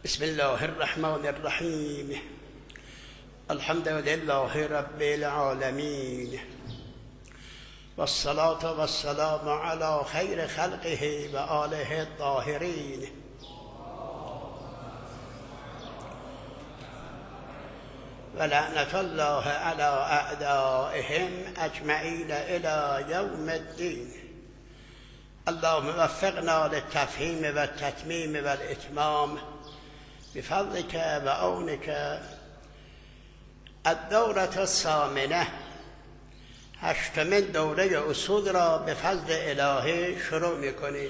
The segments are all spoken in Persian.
بسم الله الرحمن الرحیم. الحمد لله رب العالمین والصلاة والسلام على خیر خلقه و آله الطاهرین. و لعنت الله علی اعدائهم اجمعین الی یوم الدین. اللهم وفقنا للتفهیم و التتمیم و الاتمام بفضلك و عونك. الدورة الثامنة، هشتمین دوره اصول را به فضل الهی شروع میکنیم.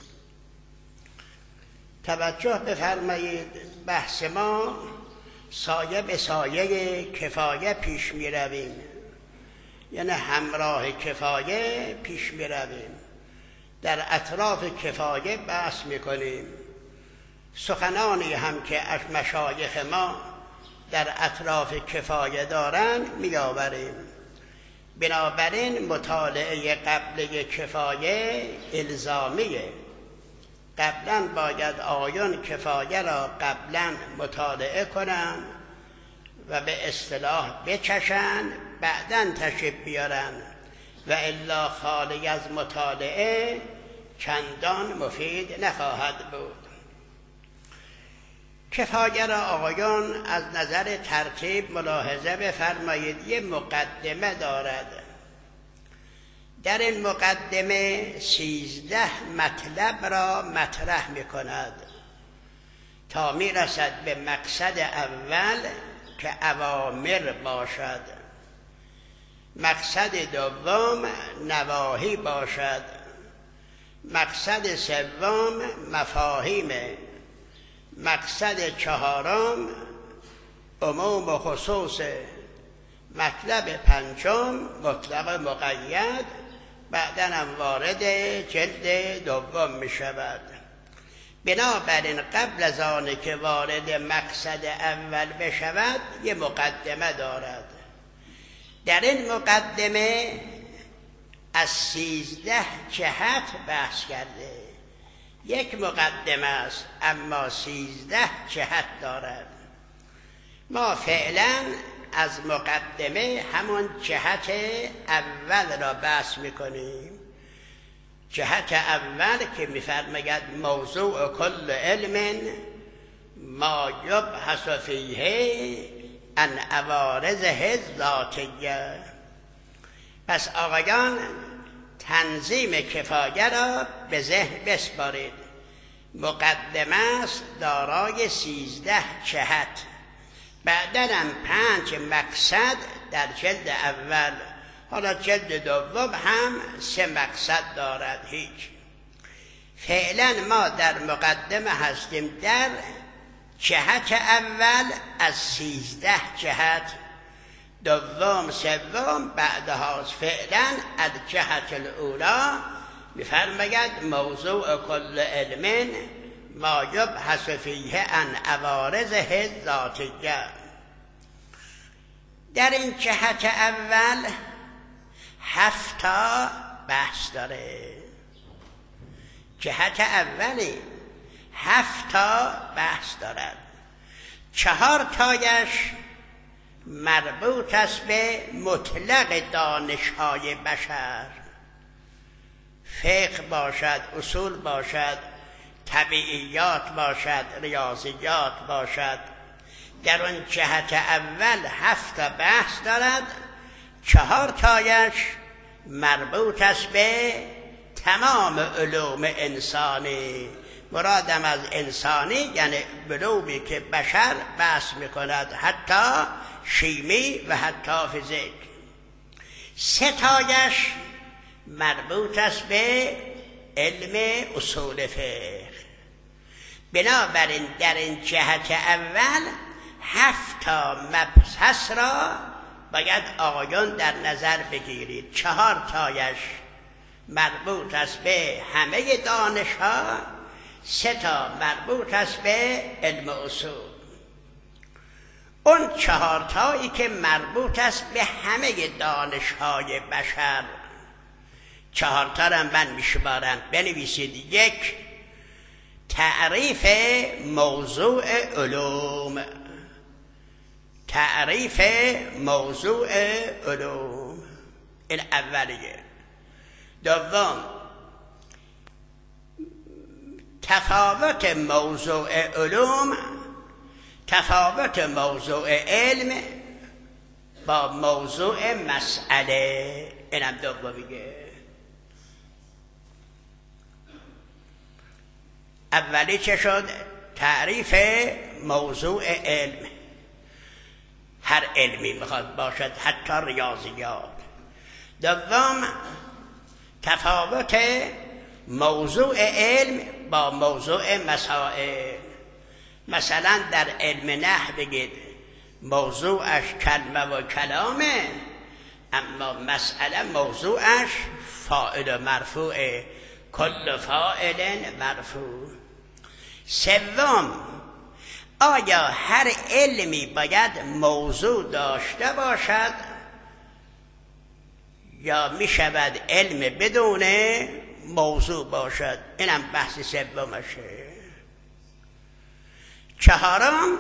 توجه بفرمایید، بحث ما سایه به سایه کفایه پیش می رویم، یعنی همراه کفایه پیش می رویم، در اطراف کفایه بحث می کنیم. سخنانی هم که از مشایخ ما در اطراف کفایه دارند می آوریم. بنابراین مطالعه قبل کفایه الزامیه. قبلا باید آیون کفایه را قبلا مطالعه کنند و به اصطلاح بچشند، بعدا تشریف بیارند، و الا خالی از مطالعه چندان مفید نخواهد بود. کفایه را آقایان از نظر ترتیب ملاحظه بفرمایید. یه مقدمه دارد. در این مقدمه 13 مطلب را مطرح می کند تا می رسد به مقصد اول که اوامر باشد، مقصد دوم نواهی باشد، مقصد سوم مفاهیم، مقصد چهارم عموم و خصوص، مطلب پنجم مطلق مقید، بعداً هم وارد جلد دوم می شود. بنابراین قبل از آن که وارد مقصد اول بشود یه مقدمه دارد. در این مقدمه از 13 جهت بحث کرده. یک مقدمه است اما 13 جهت دارد. ما فعلا از مقدمه همون جهت اول را بحث میکنیم. جهت اول که میفرماید موضوع کل علم ما یبحث فیه عن عوارضه الذاتیه. پس آقایان تنظیم کفایه را به ذهن بسپارید. مقدمه است دارای 13 جهت، بعداً هم 5 مقصد در جلد اول. حالا جلد دوم هم 3 مقصد دارد. هیچ، فعلا ما در مقدمه هستیم در جهت اول از 13 جهت، دوم سوم بعدهاست. فعلا از جهت الاولا میفرماید موضوع کل علم ما یبحث فیه عن عوارضه الذاتیه. در این جهت اول 7 تا بحث داره. جهت اولی 7 تا بحث دارد. 4 تایش مربوط است به مطلق دانش‌های بشر، فقه باشد، اصول باشد، طبیعیات باشد، ریاضیات باشد. در اون جهت اول 7 تا بحث دارد. 4 تایش مربوط است به تمام علوم انسانی. مرادم از انسانی یعنی علومی که بشر بحث میکند، حتی شیمی و حتی فیزیک. 3 تایش مربوط است به علم اصول فقه. بنابراین در این جهت اول 7 تا مبحث را باید آقایان در نظر بگیرید. 4 تایش مربوط است به همه دانش‌ها، 3 تا مربوط است به علم اصول. اون 4 تایی که مربوط است به همه دانش‌های بشر، 4 تا را من میشمارم. بنویسید. 1 تعریف موضوع علوم. تعریف موضوع علوم این اولیه. دوم، تفاوت موضوع علوم، تفاوت موضوع علم با موضوع مسئله. اینم دومیه. اولی چه شد؟ تعریف موضوع علم. هر علمی میخواد باشد، حتی ریاضیات. دوم، تفاوت موضوع علم با موضوع مسائل. مثلا در علم نحو بگید موضوعش کلمه و کلامه، اما مسئله موضوعش فاعل مرفوعه، کل فاعل مرفوع. سوم، آیا هر علمی باید موضوع داشته باشد یا می شود علم بدون موضوع باشد؟ اینم بحث سومشه. چهارم،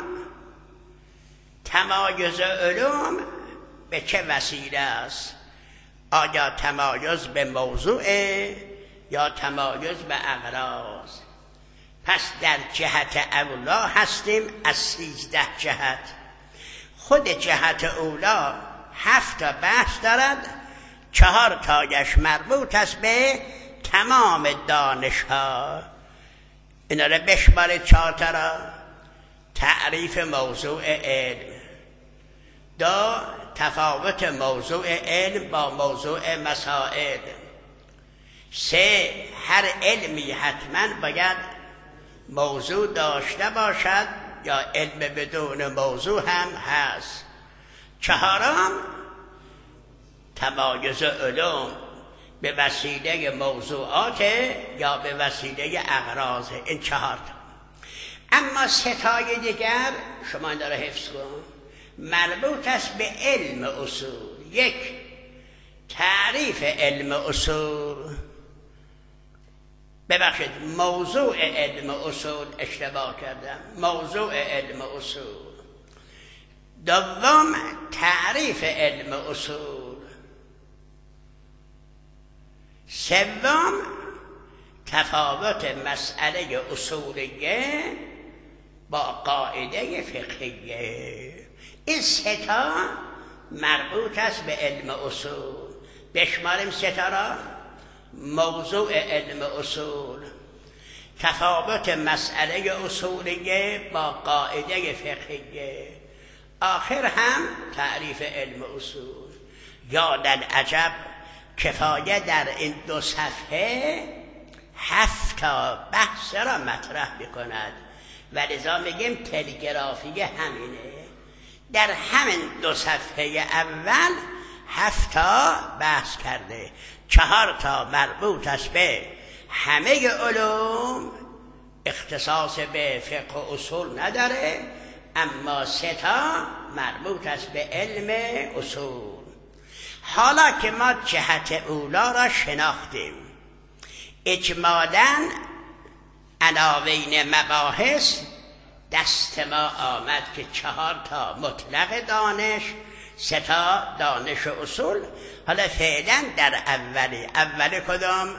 تمایز علوم به چه وسیله است؟ آیا تمایز به موضوع یا تمایز به اغراض؟ پس در جهت اولا هستیم از 13 جهت. خود جهت اولا 7 تا بحث دارد، 4 تایش مربوط است به تمام دانش ها. اینا رو بشمارید 4 تا را. تعریف موضوع علم. 2، تفاوت موضوع علم با موضوع مسائل. 3، هر علمی حتما باید موضوع داشته باشد یا علم بدون موضوع هم هست. 4، تمایز علوم به وسیله موضوعات یا به وسیله اغراض. این 4 تا. اما 3 تای دیگر شما داره حفظ کن، مربوط است به علم اصول. 1، تعریف علم اصول. ببخشید، موضوع علم اصول، اشتباه کردم، موضوع علم اصول. 2، تعریف علم اصول. 3، تفاوت مسئله اصولیه با قاعده فقهیه. این 3 تا مربوط است به علم اصول. بشماریم 3 تا را. موضوع علم اصول، تفاوت مسئله اصولیه با قاعده فقهیه، آخر هم تعریف علم اصول. یا للعجب، کفایه در این 2 صفحه 7 تا بحث را مطرح بکند و لذا میگیم تلگرافی همینه. در همین 2 صفحه اول 7 تا بحث کرده. 4 تا مربوط است به همه علوم، اختصاص به فقه و اصول نداره، اما 3 تا مربوط است به علم اصول. حالا که ما جهت اولا را شناختیم، اجمالاً عناوین مباحث دست ما آمد که 4 تا مطلق دانش، 3 تا دانش اصول. حالا فعلا در اولی کدام؟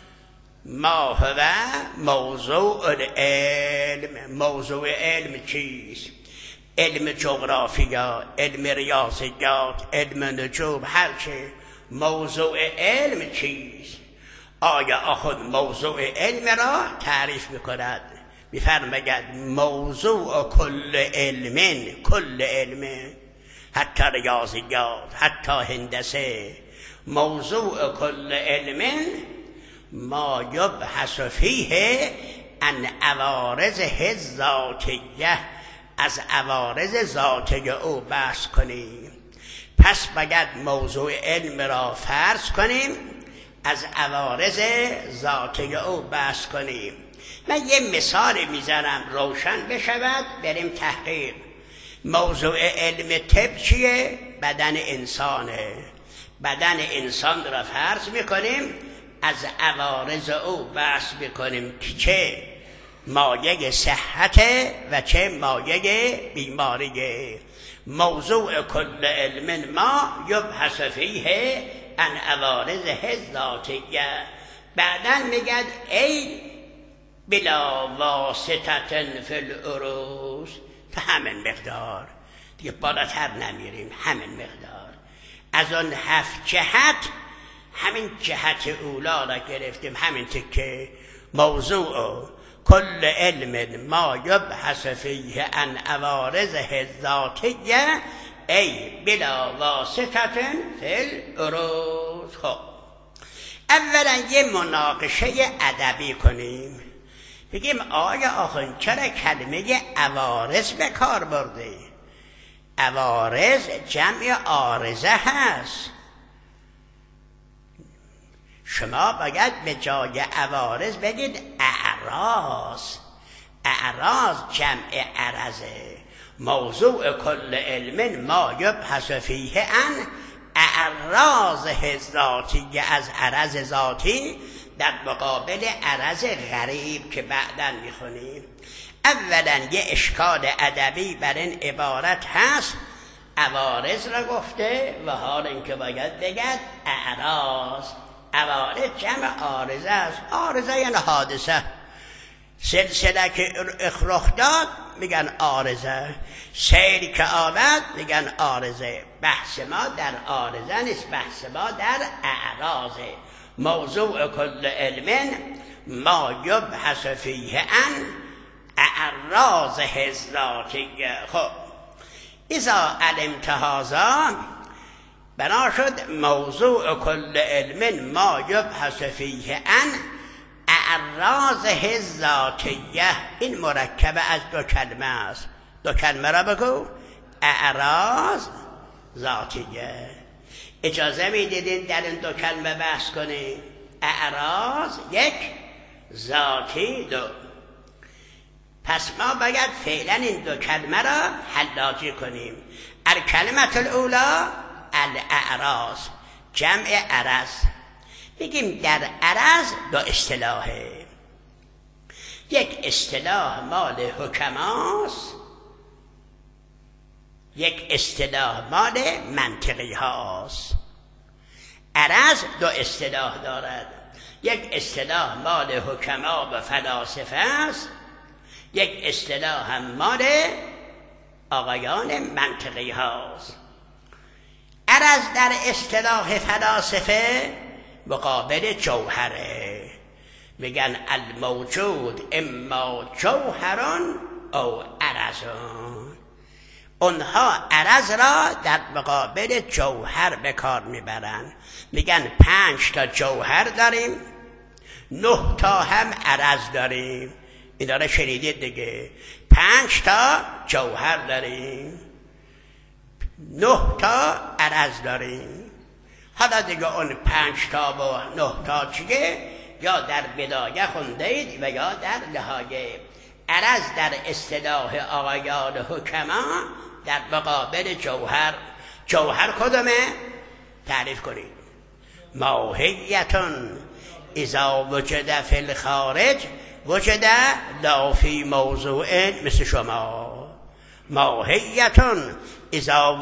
ما هو موضوع العلم. موضوع علم چیست؟ علم جغرافیا، علم ریاضیات، علم نجوم، هرچه. موضوع علم چیست؟ آیا آخوند موضوع علم را تعریف میکند، میفرماید موضوع کل علم، کل علم، حتی ریاضیات، حتی هندسه. موضوع کل علم ما یبحث فیه عن عوارضه ذاتیه، از عوارض ذاتی او بحث کنیم. پس باید موضوع علم را فرض کنیم، از عوارض ذاتی او بحث کنیم. من یه مثال میزنم روشن بشود، بریم تحقیق. موضوع علم طب چیه؟ بدن انسانه. بدن انسان را فرض میکنیم، از عوارض او بحث میکنیم که چه مایه صحت و چه مایه بیماریه. موضوع کل علم ما یبحث فیه عن عوارضه ذاتیه. بعدن میگد ای بلا واسطة فی العروض. تا همین مقدار دیگه، بالاتر نمیریم، همین مقدار. از آن 7 جهت همین جهت اولا را گرفتیم، همین تکه. موضوع کل علم ما یبحث فیه عن عوارضه الذاتیه ای بلا واسطة فی العروض. خب اولا یه مناقشه ادبی کنیم، بگیم آیا آخوند چرا کلمه عوارض به کار برده؟ عوارض جمع عارضه هست. شما باید به جای عوارض بگید اعراض. اعراض جمع عرضه. موضوع کل علم ما یبحث فیه عن اعراضه ذاتی، از عرض ذاتی در مقابل عرض غریب که بعداً میخونیم. اولا یه اشکال ادبی بر این عبارت هست، عوارض را گفته و حال اینکه باید بگد اعراض. عوارض جمع عارضه است. عارضه یعنی حادثه. سلسله که رخ داد میگن عارضه، سیری که آمد میگن عارضه. بحث ما در عارضه نیست، بحث ما در اعراضه. موضوع کل علم ما یبحث فیه عن اعراضه ذاتیه. خب اذا علمت هذا، بنا شد موضوع کل علم ما یبحث فیه عن اعراضه ذاتیه. این مرکب از 2 کلمه است. 2 کلمه را بگو. اعراض ذاتیه. اجازه میدیدین در این 2 کلمه بحث کنیم؟ اعراض 1، ذاتی 2. پس ما باید فعلا این 2 کلمه را حلاجی کنیم. الکلمه الاولی الاعراض جمع عرض. بگیم در عرض 2 اصطلاحه. یک اصطلاح مال حکماست، یک اصطلاح مال منطقی هاست. عرض 2 اصطلاح دارد. یک اصطلاح مال حکما و فلاسفه است، یک اصطلاح هم مال آقایان منطقی هاست. عرض در اصطلاح فلاسفه مقابل جوهره. میگن الموجود اما جوهران او عرضان. اونها عرض را در مقابل جوهر به کار میبرن. میگن 5 تا جوهر داریم، 9 تا هم عرض داریم. این داره شنیدید دیگه. 5 تا جوهر داریم، 9 تا عرض داریم. حالا دیگه اون 5 تا و 9 تا چیه؟ یا در بدایه خونده اید و یا در نهایه. عرض در اصطلاح آقایان حکما در مقابل جوهر. جوهر کدومه؟ تعریف کنید. ماهیتون اذا وجد فی الخارج وجد لا فی موضوع، مثل شما. ماهیتون اذا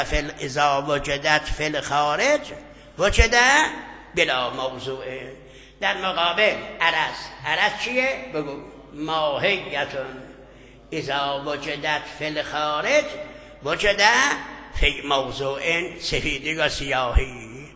وجدت فی الخارج وجد بلا موضوع. در مقابل عرض. عرض چیه؟ بگو. ماهیتون اذا وجدت فی الخارج وجد فی موضوع، سفیدی و سیاهی.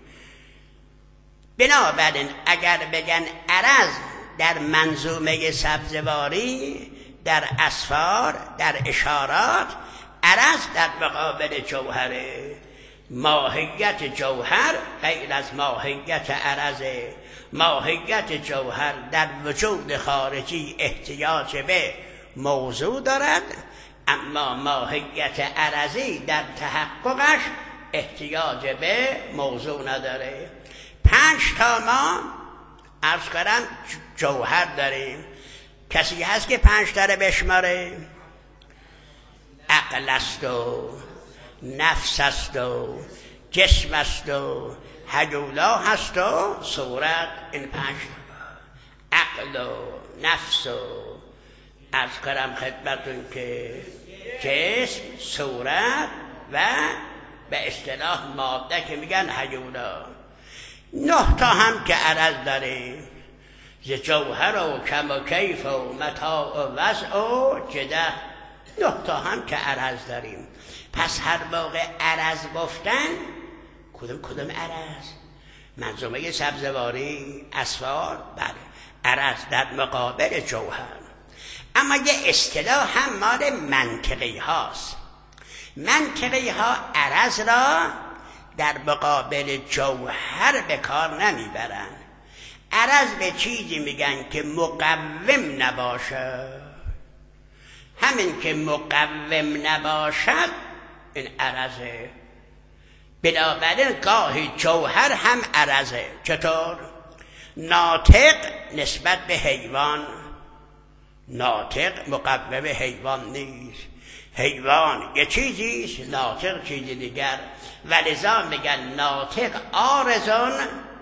بنابراین اگر بگن عرض در منظومه سبزواری، در اسفار، در اشارات، عرض در مقابل جوهره. ماهیت جوهر غیر از ماهیت عرضه. ماهیت جوهر در وجود خارجی احتیاج به موضوع دارد، اما ماهیت عرضی در تحققش احتیاج به موضوع نداره. 5 تا ما عرض کردم جوهر داریم. کسی هست که 5 تا رو بشماره؟ عقل است و نفس است و جسم است و هیولا هست و صورت. این 5 عقل و نفس و عرض کنم خدمتون که جسم، صورت و به اصطلاح ماده که میگن هیولا. 9 تا هم که عرض داریم، ز جوهر و کم و کیف و متاع و وضع و جده. 9 تا هم که عرض داریم. پس هر موقع عرض گفتن، کدوم عرض؟ منظومه سبزواری، اسفار، بله، عرض در مقابل جوهر. اما یه اصطلاح هم مال منطقی هاست. منطقی ها عرض را در مقابل جوهر به کار نمیبرن. عرض به چیزی میگن که مقوم نباشد. همین که مقوم نباشد این عرضه. بنابراین گاهی جوهر هم عرضه. چطور؟ ناطق نسبت به حیوان، ناطق مقوم حیوان نیست. حیوان یه چیزیست، ناطق چیزی دیگر. ولذا میگن ناطق عارضون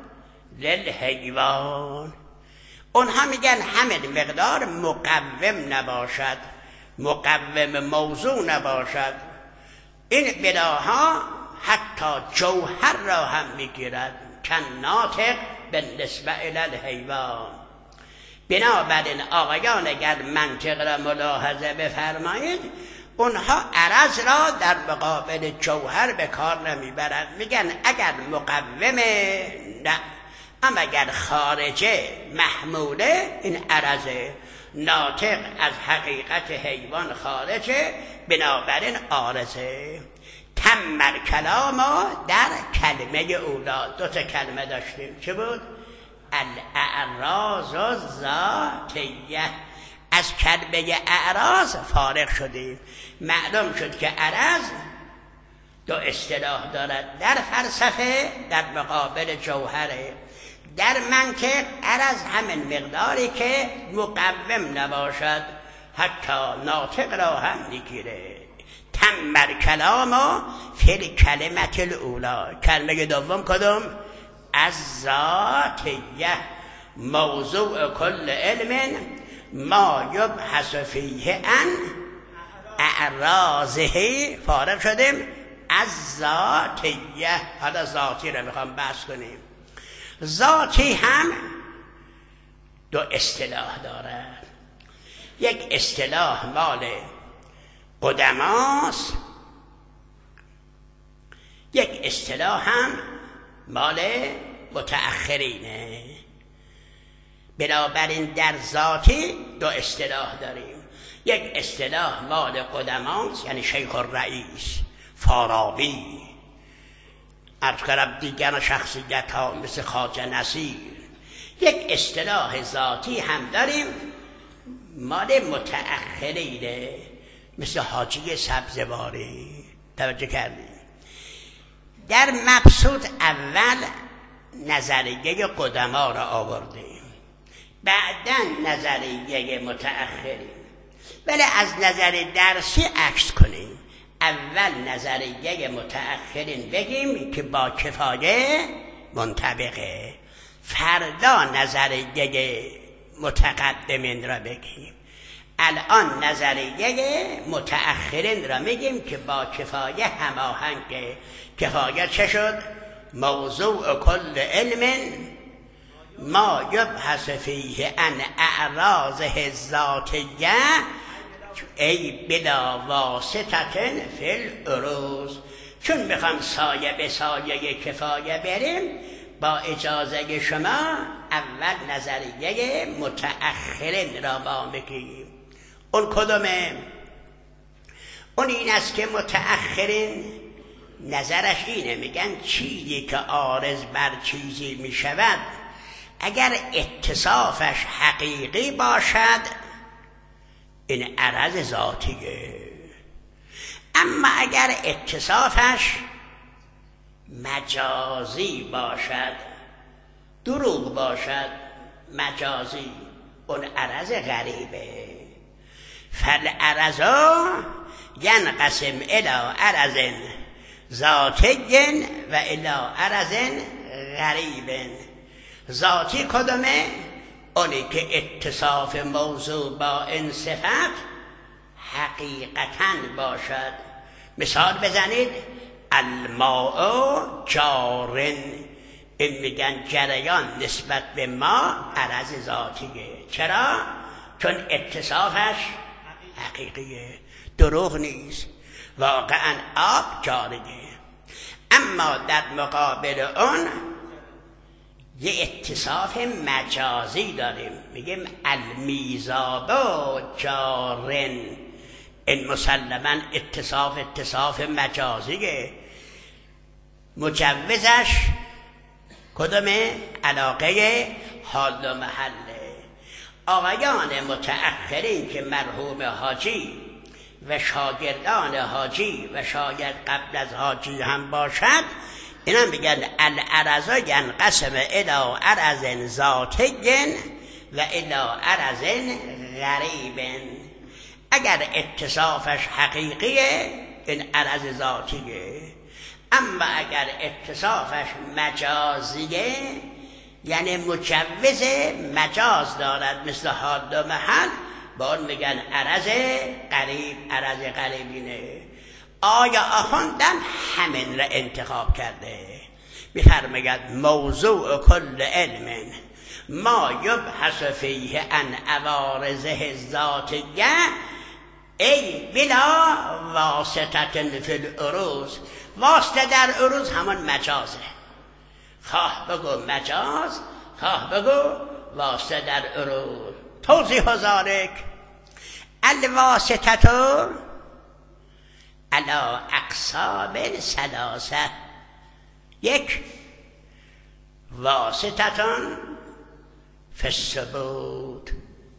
للحیوان. اونها میگن همین مقدار مقوم نباشد، مقوم موضوع نباشد. این بناها حتی جوهر را هم میگیرد، کن ناطق به نسبت الحیوان. بنابراین آقایان اگر منطق را ملاحظه بفرمایید، اونها عرض را در مقابل جوهر به کار نمیبرند. میگن اگر مقومه نه، اما اگر خارجه محموله این عرضه. ناطق از حقیقت حیوان خارجه، بنابراین عارضه. تمر کلاما در کلمه اولا 2 تا کلمه داشتیم. چه بود؟ الاعراض و ذاتیه. از کلمه اعراض فارغ شدیم. معلوم شد که عرض 2 اصطلاح دارد. در فلسفه در مقابل جوهره. در منطق عرض همین مقداری که مقوم نباشد، حتی ناطق را هم میگیره. تمر کلاما فی الکلمة الاولی. کلمه دوم کدوم؟ از ذاتیه. موضوع کل علم ما یبحث فیه ان اعراضه. فارغ شدیم از ذاتیه. حالا ذاتی رو میخوام بحث کنیم. ذاتی هم 2 اصطلاح دارد. یک اصطلاح مال قدماست، یک اصطلاح هم مال متأخرینه. بنابراین در ذاتی 2 اصطلاح داریم. یک اصطلاح مال قدماست، یعنی شیخ الرئیس، فارابی، عرض کردم دیگر شخصیت ها مثل خواجه نصیر. یک اصطلاح ذاتی هم داریم مال متأخرینه، مثل حاجی سبزواری. توجه کردیم؟ در مبسوط اول نظریه قدما را آوردیم، بعداً نظریه متأخرین. ولی از نظر درسی عکس کنیم. اول نظریه متأخرین بگیم که با کفایه منطبقه، فردا نظریه متقدمین را بگیم. الان نظریه متأخرین را میگیم که با کفایه هماهنگه. کفایه چه شد؟ موضوع کل علم ما یبحث فیه ان اعراضه ذاتیه ای بلا واسطه فی العروض. چون میخوام سایه به سایه کفایه بریم، با اجازه شما اول نظریه متأخرین را با بگیم. اون کدومه؟ اون این است که متأخرین نظرش اینه، میگن چیزی که عارض بر چیزی میشود اگر اتصافش حقیقی باشد این عرض ذاتیه، اما اگر اتصافش مجازی باشد، دروغ باشد، مجازی، اون عرض غریبه. فالعرضا ینقسم الی عرض ذاتی و الی عرض غریب. ذاتی کدومه؟ اونی که اتصاف موضوع با این صفت حقیقتاً باشد. مثال بزنید، الماء جارن، این میگن جریان نسبت به ما عرض ذاتیه. چرا؟ چون اتصافش حقیقیه، دروغ نیست، واقعا آب جاریه. اما در مقابل اون یه اتصاف مجازی داریم، میگیم المیزاب جارن. این مسلما اتصاف مجازیه. مجوزش کدومه؟ علاقه حال و محله. آقایان متأخرین که مرحوم حاجی و شاگردان حاجی و شاید قبل از حاجی هم باشد، اینا میگن العرض ینقسم الی عرض ذاتی و الی عرض غریب. اگر اتصافش حقیقیه این عرض ذاتیه، اما اگر اتصافش مجازیه یعنی مجوز مجاز دارد مثل حال و محل، با اون میگن عرض قریب، عرض قریبینه. آیا آخوندم همین را انتخاب کرده؟ میفرماید موضوع کل علم ما یبحث فیه عن عوارضه الذاتیه ای بلا واسطه فی العروض. واسطه در عروض همون مجازه، خواه بگو مجاز، خواه بگو واسطه در عروض. توضیح ذالک الواسطه علی اقسام ثلاثه. یک، واسطه فی الثبوت.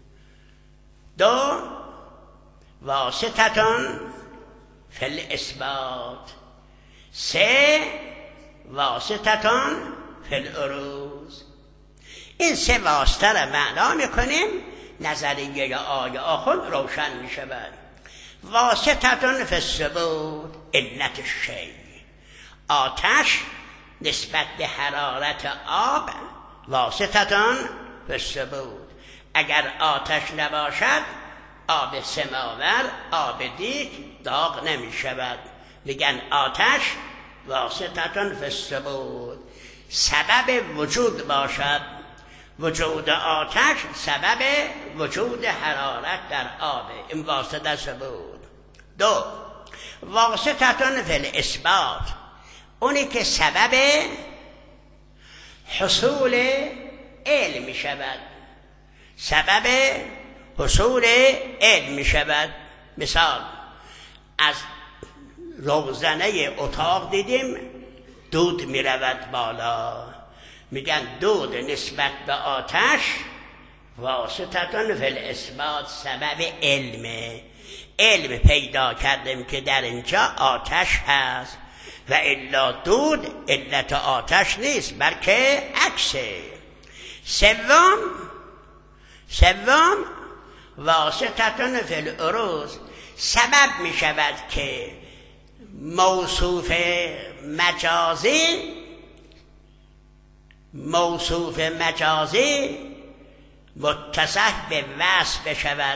دو، واسطه فی الاثبات. سه، واسطه فی العروض. این سه واسطه را معنا میکنیم، نظریه آیه آخوند روشن میشود. واسطه فی الثبوت، علت الشیء. آتش نسبت به حرارت آب واسطه فی الثبوت. اگر آتش نباشد آب سماور، آب دیگ داغ نمی شود. میگن آتش واسطه فی الثبوت. سبب وجود باشد، وجود آتش سبب وجود حرارت در آب، این واسطه ثبوت. دو، واسطه فی الاثبات، اونی که سبب حصول علم می شود، سبب حصول علم می شود. مثال، از روزنه اتاق دیدیم دود می رود بالا، میگن دود نسبت به آتش واسطه فی الاثبات، سبب علمه. علم پیدا کردیم که در اینجا آتش هست و الا دود علت آتش نیست بلکه عکسه. سوم واسطه فی العروض، سبب می شود که موصوف مجازی متصح به وصف بشود.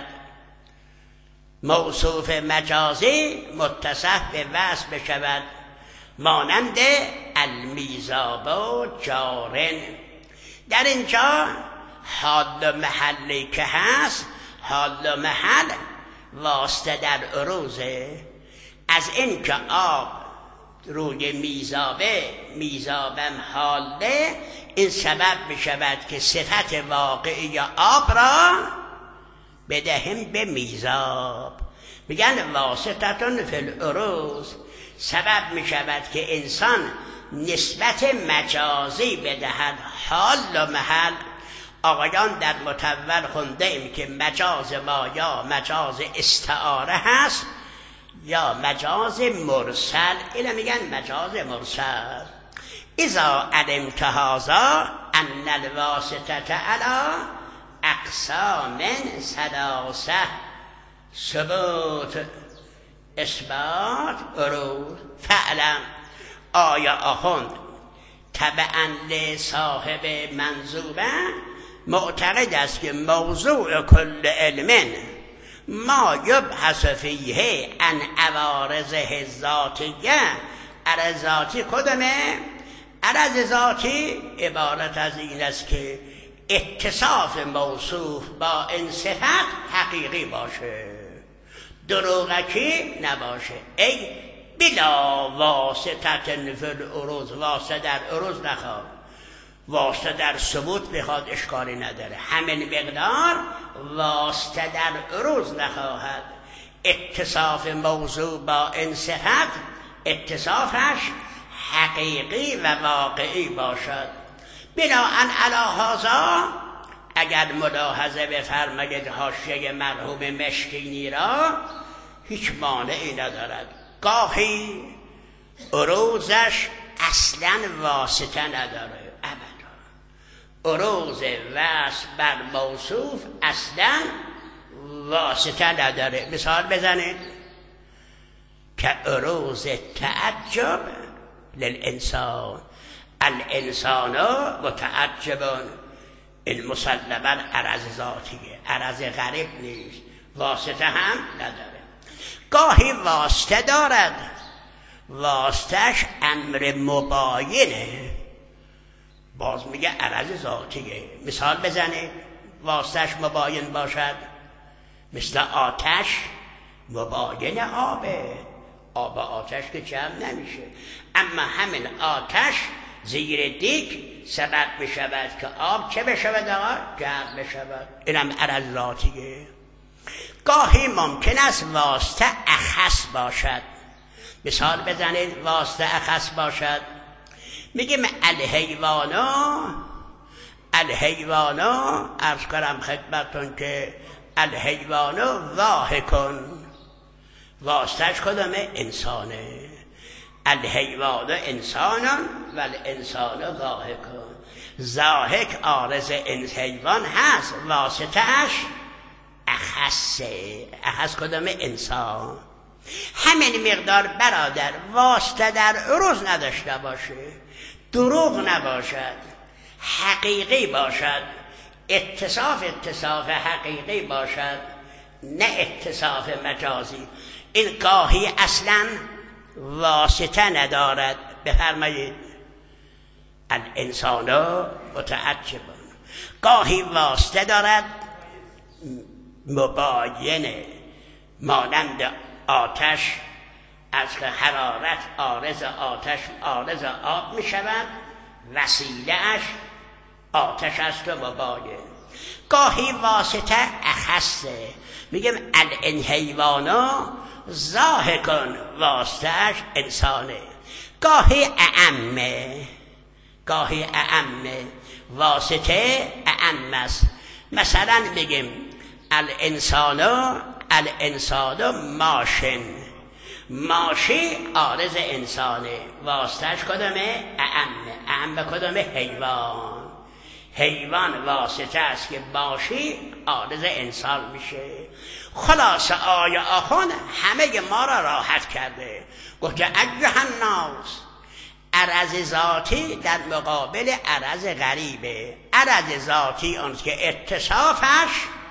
موصوف مجازی متصح به وصف بشود، مانند المیزاب و جارن. در اینجا حال و محلی که هست، حال و محل واسطه در عروضه. از این که آب روی میزابم حاله، این سبب می شود که صفت واقعی آب را بدهیم به میزاب. میگن واسطه فی العروض، سبب می شود که انسان نسبت مجازی بدهد حال و محل. آقایان در متول خونده ایم که مجاز ما یا مجاز استعاره هست یا مجاز مرسل. اینا میگن مجاز مرسل. اذا علمت هذا ان الواسطه علی اقسام ثلاثه، ثبوت، اثبات، عروض، فعلم. آیا آخوند طبعا لصاحب منظومه معتقد است که موضوع کل علم ما یبحث فیه عن عوارضه ذاتیه. عرض ذاتی کدومه؟ عرض ذاتی عبارت از این است که اتصاف موصوف با این صفت حقیقی باشه، دروغکی نباشه. ای بلا واسطه فی العروض، واسطه در عروض نخواد، واسطه در ثبوت بخواد اشکالی نداره، همین مقدار واسطه در عروض نخواهد. اتصاف موضوع با این صفت اتصافش حقیقی و واقعی باشد. بناهن علی هذا اگر ملاحظه بفرمایید حاشیه مرحوم مشکینی را، هیچ مانعی ندارد. گاهی عروضش اصلا واسطه نداره، ابدا. عروض وصف بر موصوف اصلا واسطه نداره. مثال بزنید که عروض تعجب للانسان، الانسان متعجب، این مسلما عرض ذاتیه، عرض غریب نیست، واسطه هم نداره. گاهی واسطه دارد، واسطهش امر مباینه، باز میگه عرض ذاتیه. مثال بزنید واسطهش مباین باشد، مثل آتش مباین آبه، آب آتش که جمع نمیشه، اما همین آتش زیر دیگ سبب بشود که آب چه بشود آقا؟ جمع بشود. اینم عرض ذاتیه. گاهی ممکن است واسطه اخص باشد. مثال بزنید واسطه اخص باشد، میگیم الحیوانا عرض کنم خدمتون که الحیوانا ضاحکون، واسطهش کدامه؟ انسانه. الحیوان انسانان و الانسان ضاحکون، ضاحک عارض حیوان هست، واسطهش اخصه. اخص کدامه؟ انسان. همین مقدار برادر واسطه در عروض نداشته باشه، دروغ نباشد، حقیقی باشد، اتصاف حقیقی باشد، نه اتصاف مجازی. این گاهی اصلا واسطه ندارد. بفرمایید الانسان متعجبون. گاهی واسطه دارد، مباینه، مانند آتش از که حرارت عارض آتش عارض آب می شود، وسیله اش آتش است و مباین. گاهی واسطه اخصه، میگم الحیوانا ضاحکون، واسطهش انسانه. گاهی اعمه، واسطه اعم است. مثلا میگیم الانسان ماشن، ماشی عارض انسانه، واسطهش کدامه؟ اعم کدامه؟ حیوان واسطه است که ماشی عارض انسان میشه. خلاصه آیه آخون همه ما را راحت کرده، گفت که ایها الناس، عرض ذاتی در مقابل عرض غریبه. عرض ذاتی اون که اتصافش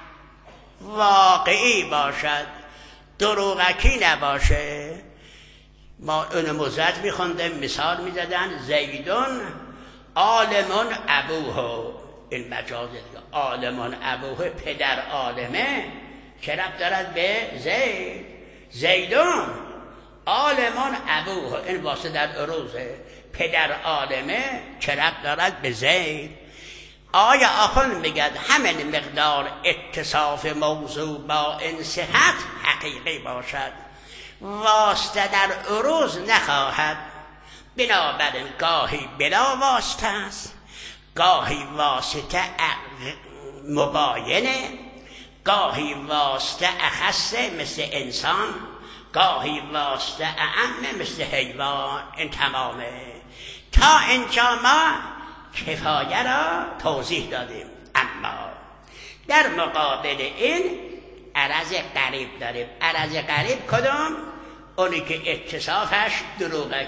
واقعی باشد، دروغکی نباشه. ما اون مزد میخوندم، مثال میزدن زیدون عالمون ابوه، این مجازه عالمون ابوه، پدر عالمه، چه ربط دارد به زید؟ زیدون عالمون ابوه، این واسه در عروضه، پدر عالمه، چه ربط دارد به زید؟ آیا آخون میگد همین مقدار اتصاف موضوع با این صحت حقیقی باشد، واسطه در عروض نخواهد. بنابراین گاهی بلا واسطه است، گاهی واسطه مباینه، گاهی واسطه اخصه مثل انسان، گاهی واسطه اعمه مثل حیوان. این تمامه. تا اینجا ما کفایه را توضیح دادیم. اما در مقابل این عرض قریب داریم. عرض قریب کدام؟ اونی که اتصافش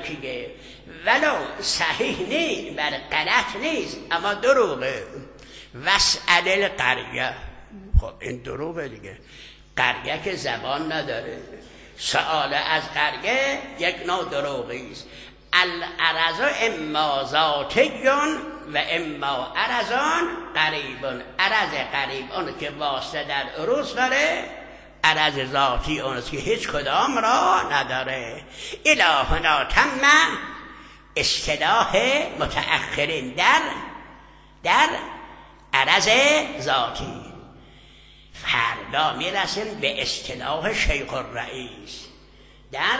دروغکیه، ولو صحیح نیست، بل غلط نیست، اما دروغه. وسأل القریه. خب این دروغه دیگه، قریه که زبان نداره. سؤال از قریه یک نوع دروغی است. العرض اما ذاتیون و اما عرضان قریبون. عرض قریب اون که واسطه در عروض داره، عرض ذاتی اون که هیچ کدام را نداره. الهنا تم اصطلاح متأخرین در عرض ذاتی. فردا میرسیم به اصطلاح شیخ الرئیس در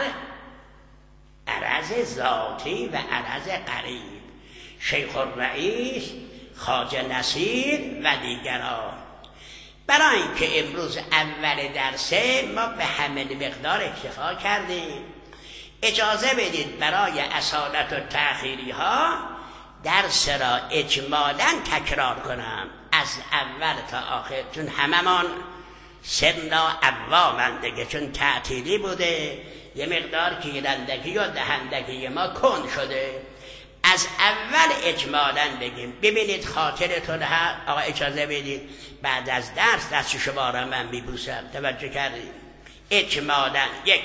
عرض ذاتی و عرض قریب. شیخ الرئیس، خواجه نصیر و دیگران. برای اینکه امروز اول درسه ما به همین مقدار اکتفا کردیم، اجازه بدید برای اصالت و تأخیری ها درس را اجمالا تکرار کنم از اول تا آخر، چون هممان سرنا عوامن دیگه، چون تعطیلی بوده یه مقدار گیرندگی و دهندگی ما کند شده. از اول اجمالا بگیم. ببینید خاطرتون هست. آقا اجازه بدید بعد از درس دست شما را من میبوسم. توجه کردید؟ اجمالا یک،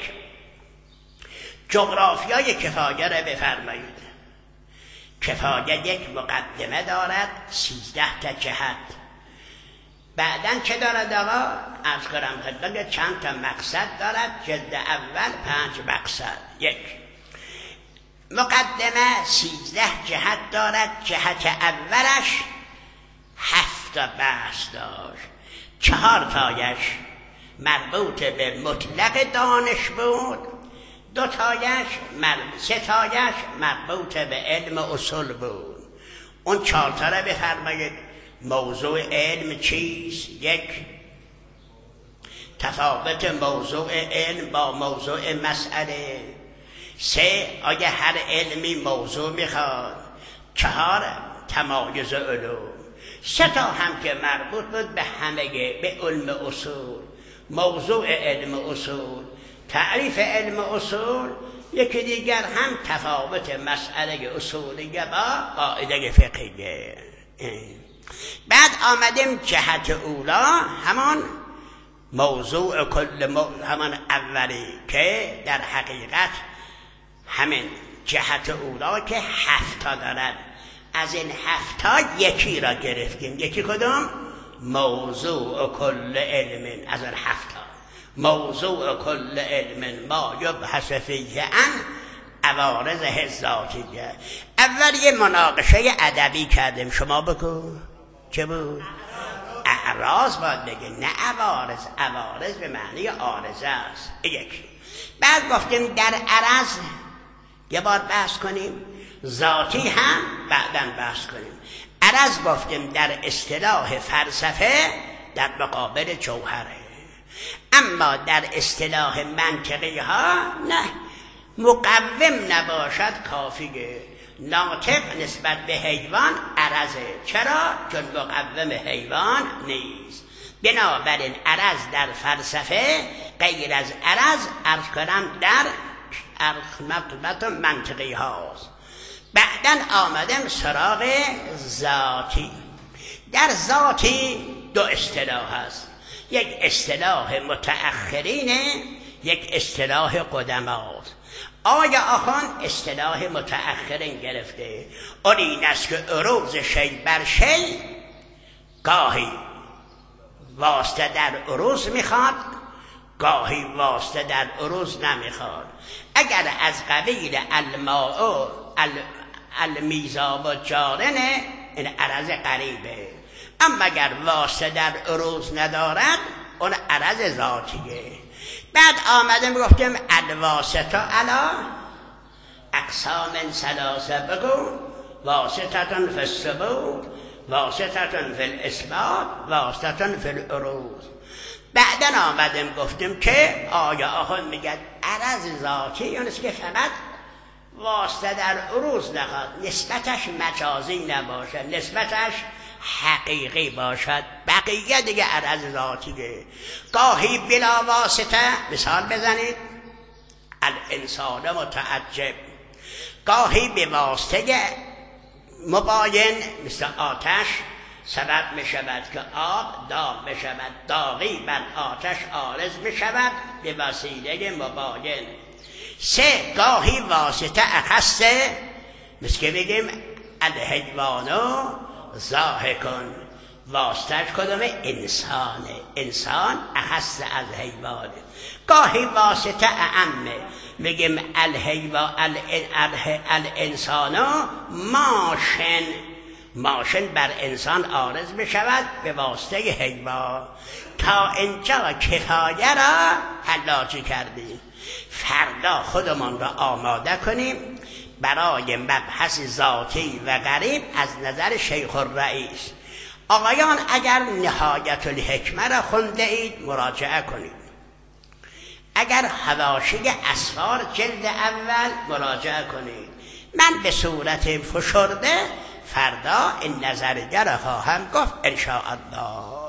جغرافیای کفایه را بفرمایید. کفایه یک مقدمه دارد 13 تا جهت. بعداً چه دارد آقا؟ عرض کنم خدمت چند تا مقصد دارد. جلد اول 5 مقصد. یک، مقدمه 13 جهت دارد. جهت اولش 7 تا بحث داشت. 4 تایش مربوط به مطلق دانش بود، 2 تایش 3 تایش مربوط به علم اصول بود. اون 4 تا را بفرمایید. موضوع علم چیست؟ یک، تفاوت موضوع علم با موضوع مسئله. 3، آیا هر علمی موضوع میخواد؟ 4، تمایز علوم. 3 تا هم که مربوط بود به همه، به علم اصول. موضوع علم اصول، تعریف علم اصول، یکی دیگر هم تفاوت مسئله اصولیه با قاعده فقهیه. بعد آمدیم جهت اولا، همان موضوع همان اولی که در حقیقت همین جهت اولا که 7 تا دارد. از این 7 تا یکی را گرفتیم. یکی کدام؟ موضوع کل علم. از این 7 تا موضوع کل علم ما یبحث فیه عن عوارض ذاتیه. اول یه مناقشه ادبی کردیم. شما بگو چه بود؟ اعراض باید بگه، نه عوارض. عوارض به معنی عارضه است. یک. بعد گفتیم در عرض یه بار بحث کنیم، ذاتی هم بعداً بحث کنیم. عرض گفتیم در اصطلاح فلسفه در مقابل جوهره، اما در اصطلاح منطقی ها نه، مقوم نباشد کافیه. ناطق نسبت به حیوان عرضه. چرا؟ چون مقوم حیوان نیست. بنابراین عرض در فلسفه غیر از عرض عرض کنم در مطلبات منطقی هاست. بعداً آمدم سراغ ذاتی. در ذاتی 2 اصطلاح هست. یک اصطلاح متأخرینه، یک اصطلاح قدماست. آیا آخوان اصطلاح متأخرین گرفته؟ اون این است که عروض شی بر شی گاهی واسطه در عروض میخواد، گاهی واسطه در عروض نمیخواد. اگر از قبیل الماء المیزاب و جارنه، این عرض قریبه. اما اگر واسطه در عروض ندارد، اون عرض ذاتیه. بعد آمدیم گفتیم الواسطه علا اقسام 3 بگو. واسطه فی الثبوت، واسطه فی الاثبات، واسطه فی العروض. بعدا آمدیم گفتیم که آیا آخوان میگن عرض ذاتی یعنی که فقط واسطه در عروض نخواد، نسبتش مجازی نباشه، نسبتش حقیقی باشد، بقیه دیگه عرض ذاتیه. گاهی بلا واسطه، مثال بزنید الانسان متعجب، گاهی به واسطه مباین مثل آتش، سبب می شود که آب داغ بشود، داغی بر آتش عارض می شود به وسیله مباین. 3 گاهی واسطه اخسته، مثل که بگیم الحیوانو ضاحکون، واسطش کدومه؟ انسانه. انسان اخص از حیوانه. گاهی واسطه اعمه، میگیم الانسانو ماشن، ماشن بر انسان عارض بشود به واسطه حیوان. تا اینجا کفایه را حلاجی کردیم. فردا خودمان را آماده کنیم برای مبحث ذاتی و غریب از نظر شیخ الرئیس. آقایان اگر نهایت الحکمه را خونده اید مراجعه کنید، اگر حواشی اسفار جلد اول مراجعه کنید. من به صورت فشرده فردا این نظریه را خواهم گفت ان شاء الله.